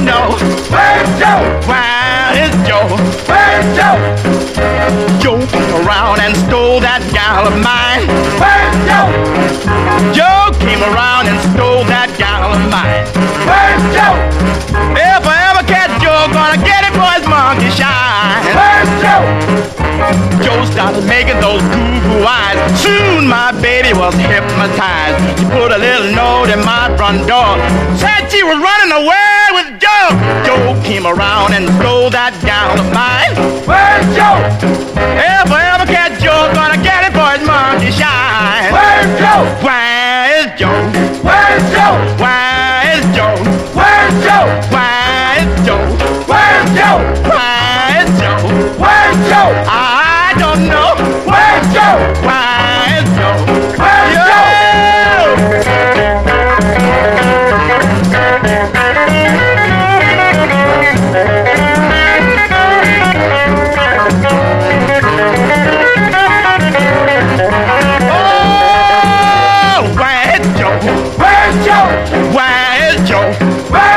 know. Where's Joe? Where is Joe? Where's Joe? Joe came around and stole that gal of mine. Where's Joe? Joe came around and stole that gal of mine. Where's Joe? If I ever catch Joe, gonna get him for his monkey shine. Where's Joe? Joe started making those goo-goo eyes. Soon my baby was hypnotized. She put a little note in my front door. Said she was running away with Joe. Joe came around and stole that gal of mine. Where's Joe? If I ever catch Joe, gonna get him for his monkey shine. Where's Joe? Where is Joe? Where's Joe? Where is Joe? Where's Joe? Where is Joe? Where's Joe? Where is Joe? Where's Joe? I don't know. Where's Joe? Where is Joe? Where's Joe?